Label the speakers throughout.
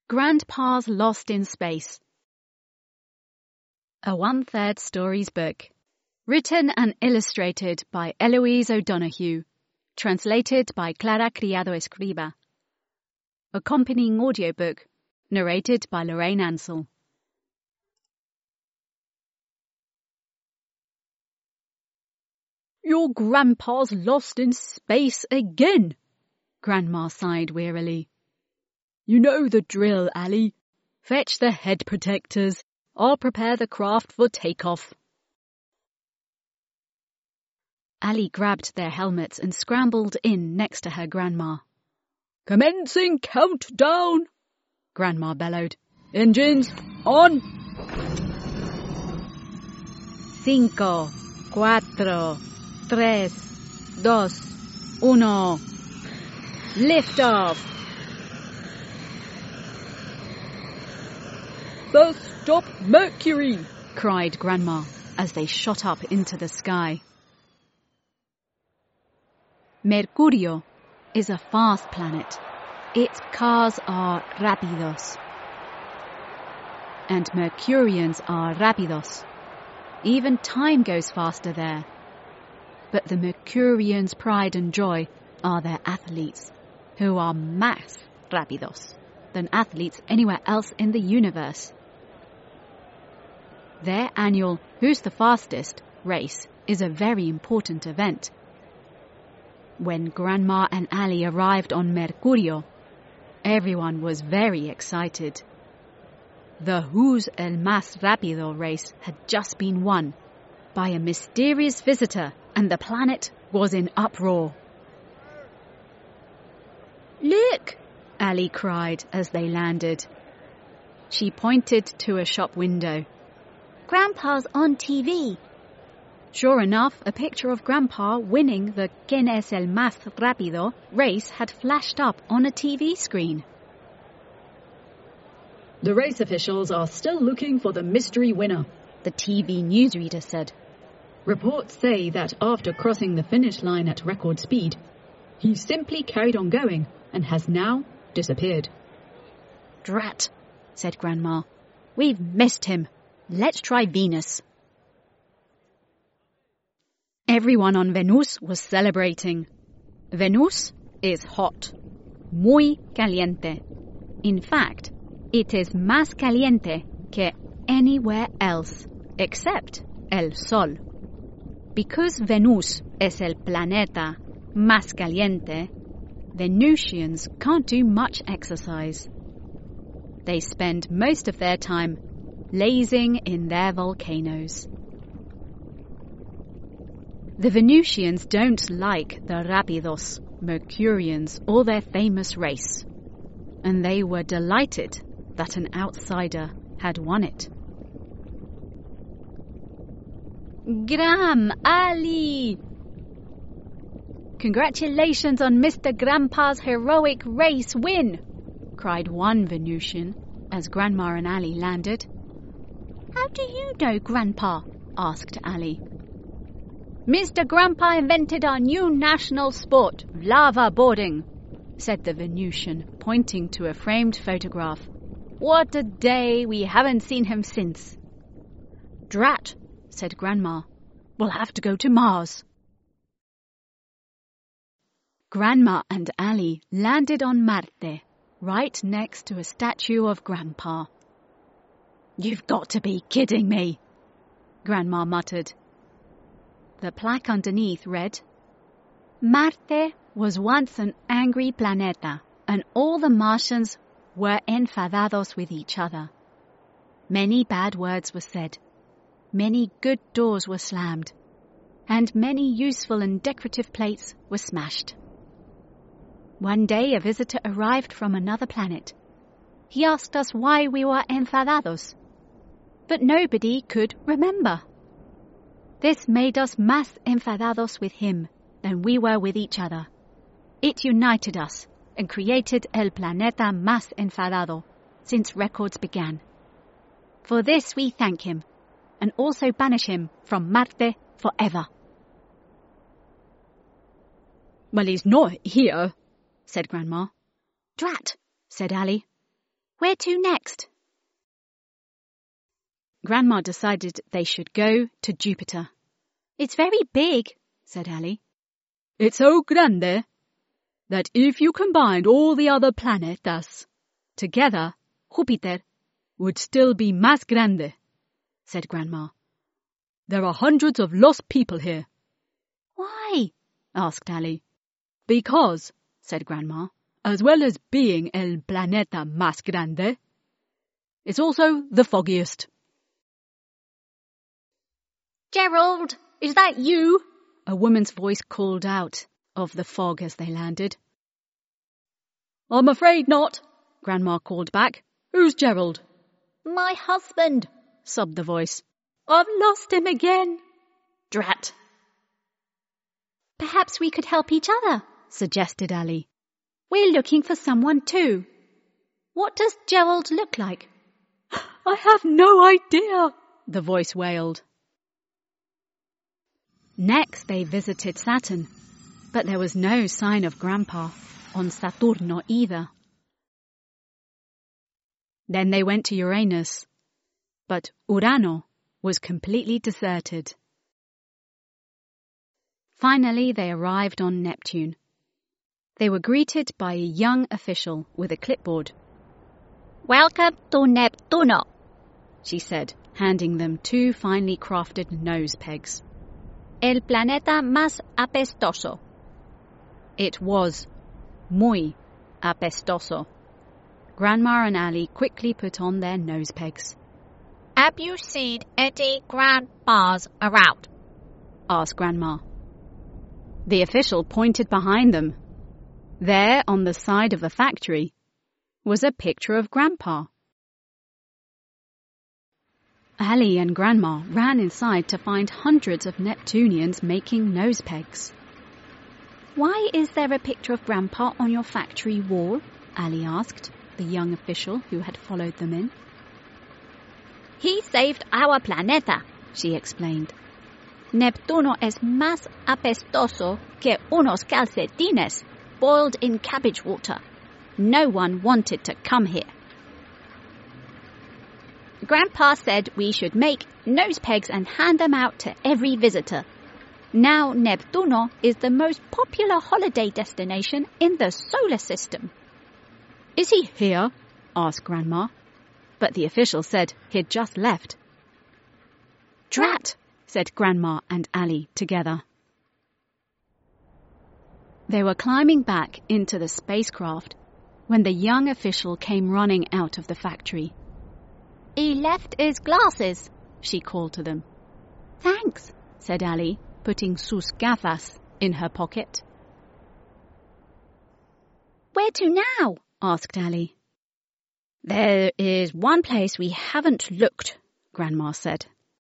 Speaker 1: Grandpa's Lost in Space. A 1/3 stories book. Written and illustrated by Eloise O'Donoghue. Translated by Clara Criado Escriba. Accompanying audiobook. Narrated by Lorraine Ansell.
Speaker 2: Your grandpa's lost in space again, Grandma sighed wearily. You know the drill, Allie. Fetch the head protectors. I'll prepare the craft for takeoff.
Speaker 1: Allie grabbed their helmets and scrambled in next to her grandma.
Speaker 2: Commencing countdown, Grandma bellowed. Engines on.
Speaker 1: 5, 4, 3, 2, 1. Lift off.
Speaker 2: First stop Mercury,
Speaker 1: cried Grandma as they shot up into the sky. Mercurio is a fast planet. Its cars are rápidos. And Mercurians are rápidos. Even time goes faster there. But the Mercurians' pride and joy are their athletes, who are más rápidos than athletes anywhere else in the universe. Their annual Who's the Fastest race is a very important event. When Grandma and Allie arrived on Mercurio, everyone was very excited. The Who's el Más Rápido race had just been won by a mysterious visitor, and the planet was in uproar.
Speaker 2: Look!
Speaker 1: Allie cried as they landed. She pointed to a shop window.
Speaker 3: Grandpa's on TV.
Speaker 1: Sure enough, a picture of Grandpa winning the ¿Quién es el más rápido race had flashed up on a TV screen.
Speaker 2: The race officials are still looking for the mystery winner,
Speaker 1: the TV newsreader said.
Speaker 2: Reports say that after crossing the finish line at record speed, he simply carried on going and has now disappeared.
Speaker 1: Drat, said Grandma. We've missed him. Let's try Venus. Everyone on Venus was celebrating. Venus is hot. Muy caliente. In fact, it is más caliente que anywhere else, except el Sol. Because Venus es el planeta más caliente, Venusians can't do much exercise. They spend most of their time lazing in their volcanoes. The Venusians don't like the Rápidos, Mercurians, or their famous race, and they were delighted that an outsider had won it.
Speaker 2: Gram, Ali!
Speaker 1: Congratulations on Mr. Grandpa's heroic race win, cried one Venusian as Grandma and Allie landed.
Speaker 3: How do you know, Grandpa?
Speaker 1: asked Allie.
Speaker 3: Mr. Grandpa invented our new national sport, lava boarding,
Speaker 1: said the Venusian, pointing to a framed photograph.
Speaker 3: What a day! We haven't seen him since.
Speaker 1: Drat, said Grandma. We'll have to go to Mars. Grandma and Allie landed on Marte, right next to a statue of Grandpa. You've got to be kidding me, Grandma muttered. The plaque underneath read, Marte was once an angry planeta, and all the Martians were enfadados with each other. Many bad words were said, many good doors were slammed, and many useful and decorative plates were smashed. One day a visitor arrived from another planet. He asked us why we were enfadados, but nobody could remember. This made us más enfadados with him than we were with each other. It united us and created el planeta más enfadado since records began. For this we thank him and also banish him from Marte forever.
Speaker 2: Well, he's not here,
Speaker 1: said Grandma.
Speaker 3: Drat,
Speaker 1: said Allie. Where to next? Grandma decided they should go to Jupiter. It's very big, said Ali.
Speaker 2: It's so grande that if you combined all the other planetas together, Júpiter would still be más grande, said Grandma. There are hundreds of lost people here.
Speaker 1: Why? asked Ali.
Speaker 2: Because, said Grandma, as well as being el planeta más grande, it's also the foggiest.
Speaker 3: Gerald, is that you?
Speaker 1: A woman's voice called out of the fog as they landed.
Speaker 2: I'm afraid not, Grandma called back. Who's Gerald?
Speaker 3: My husband,
Speaker 1: sobbed the voice.
Speaker 3: I've lost him again.
Speaker 1: Drat.
Speaker 3: Perhaps we could help each other,
Speaker 1: suggested Ali.
Speaker 3: We're looking for someone too. What does Gerald look like?
Speaker 2: I have no idea,
Speaker 1: the voice wailed. Next they visited Saturn, but there was no sign of Grandpa on Saturno either. Then they went to Uranus, but Urano was completely deserted. Finally they arrived on Neptune. They were greeted by a young official with a clipboard.
Speaker 3: Welcome to Neptuno,
Speaker 1: she said, handing them 2 finely crafted nose pegs.
Speaker 3: El planeta más apestoso.
Speaker 1: It was muy apestoso. Grandma and Ali quickly put on their nose pegs.
Speaker 3: Have you seen any grandmas around?
Speaker 1: asked Grandma. The official pointed behind them. There, on the side of the factory, was a picture of Grandpa. Ali and Grandma ran inside to find hundreds of Neptunians making nose pegs.
Speaker 3: Why is there a picture of Grandpa on your factory wall?
Speaker 1: Ali asked the young official who had followed them in.
Speaker 3: He saved our planeta, she explained. Neptuno es más apestoso que unos calcetines boiled in cabbage water. No one wanted to come here. Grandpa said we should make nose pegs and hand them out to every visitor. Now Neptuno is the most popular holiday destination in the solar system.
Speaker 1: Is he here? asked Grandma. But the official said he'd just left. Drat, said Grandma and Ali together. They were climbing back into the spacecraft when the young official came running out of the factory.
Speaker 3: He left his glasses,
Speaker 1: she called to them.
Speaker 3: Thanks,
Speaker 1: said Ali, putting sus gafas in her pocket.
Speaker 3: Where to now?
Speaker 1: asked Ali. There is one place we haven't looked, Grandma said.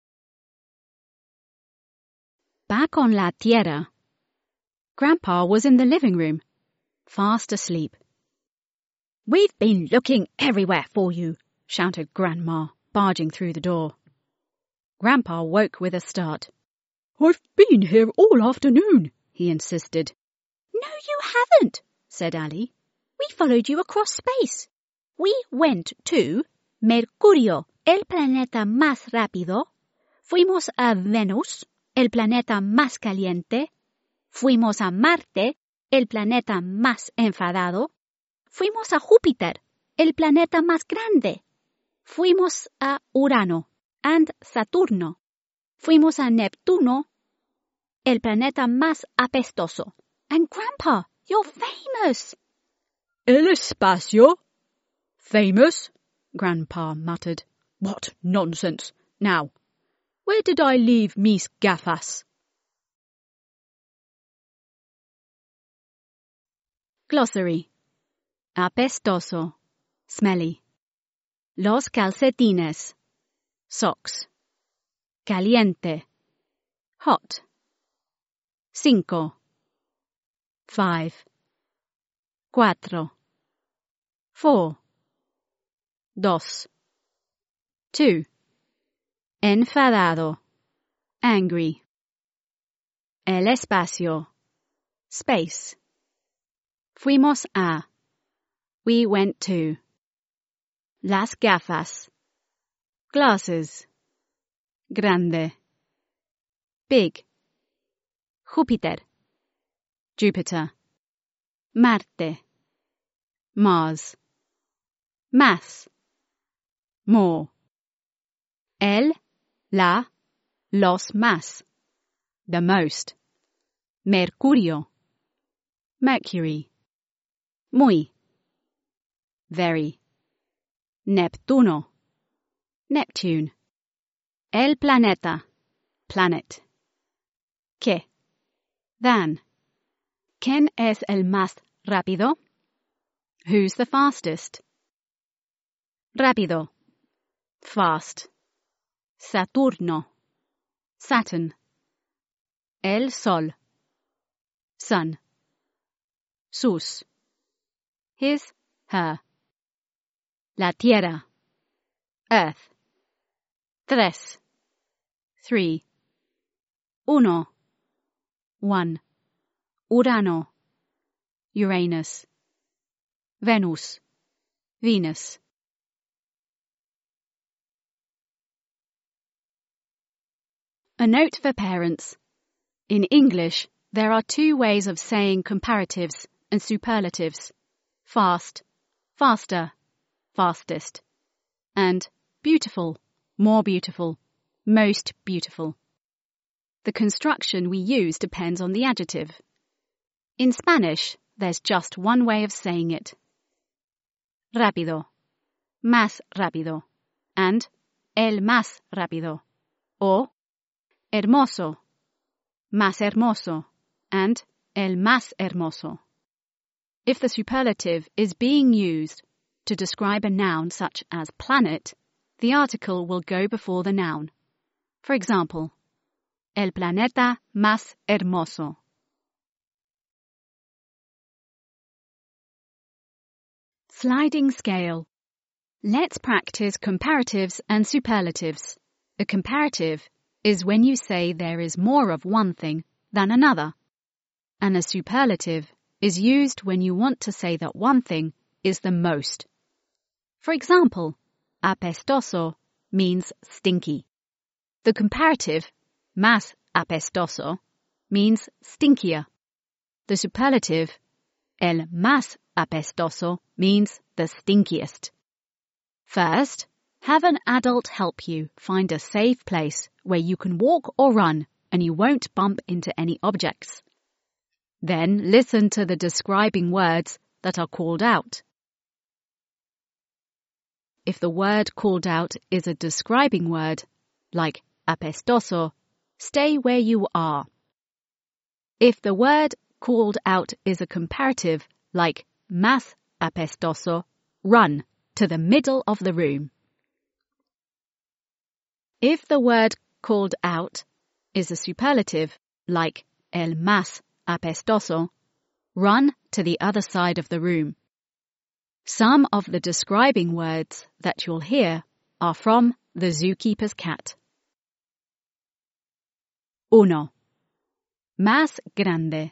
Speaker 1: Back on La Tierra, Grandpa was in the living room, fast asleep.
Speaker 3: We've been looking everywhere for you,
Speaker 1: shouted Grandma, barging through the door. Grandpa woke with a start.
Speaker 2: I've been here all afternoon,
Speaker 1: he insisted.
Speaker 3: No, you haven't, said Ali. We followed you across space. We went to Mercurio, el planeta más rápido. Fuimos a Venus, el planeta más caliente. Fuimos a Marte, el planeta más enfadado. Fuimos a Júpiter, el planeta más grande. Fuimos a Urano and Saturno. Fuimos a Neptuno, el planeta más apestoso. And Grandpa, you're famous.
Speaker 2: El espacio? Famous? Grandpa muttered. What nonsense. Now, where did I leave mis gafas?
Speaker 1: Glossary. Apestoso, smelly. Los calcetines, socks. Caliente, hot. 5, 5. 4, 4. 2, 2. Enfadado, angry. El espacio, space. Fuimos a, we went to. Las gafas. Glasses. Grande. Big. Júpiter. Jupiter. Marte. Mars. Más. More. El, la, los más. The most. Mercurio. Mercury. Muy. Very. Neptuno. Neptune. El planeta. Planet. ¿Qué? Than. ¿Quién es el más rápido? Who's the fastest? Rápido. Fast. Saturno. Saturn. El sol. Sun. Sus. His, her. La tierra. Earth. Tres. Three. Uno. One. Urano. Uranus. Venus. Venus. A note for parents. In English, there are two ways of saying comparatives and superlatives. Fast, faster, fastest. And beautiful, more beautiful, most beautiful. The construction we use depends on the adjective. In Spanish, there's just one way of saying it. Rápido, más rápido, and el más rápido. Or hermoso, más hermoso, and el más hermoso. If the superlative is being used to describe a noun such as planet, the article will go before the noun. For example, el planeta más hermoso. Sliding scale. Let's practice comparatives and superlatives. A comparative is when you say there is more of one thing than another, and a superlative is used when you want to say that one thing is the most. For example, apestoso means stinky. The comparative, más apestoso, means stinkier. The superlative, el más apestoso, means the stinkiest. First, have an adult help you find a safe place where you can walk or run and you won't bump into any objects. Then listen to the describing words that are called out. If the word called out is a describing word, like apestoso, stay where you are. If the word called out is a comparative, like más apestoso, run to the middle of the room. If the word called out is a superlative, like el más apestoso, run to the other side of the room. Some of the describing words that you'll hear are from The Zookeeper's Cat. Uno. Más grande.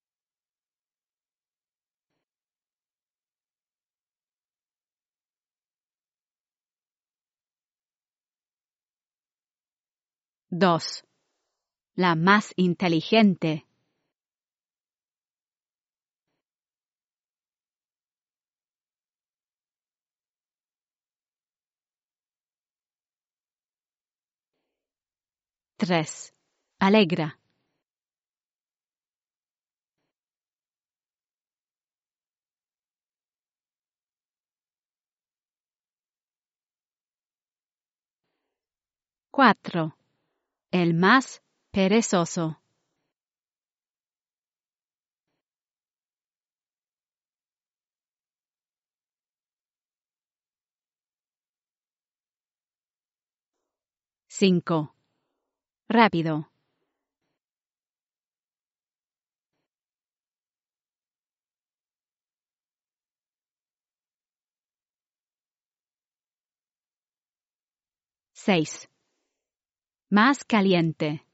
Speaker 1: Dos. La más inteligente. Tres. Alegra. Cuatro. El más perezoso. Cinco. Rápido. Seis. Más caliente.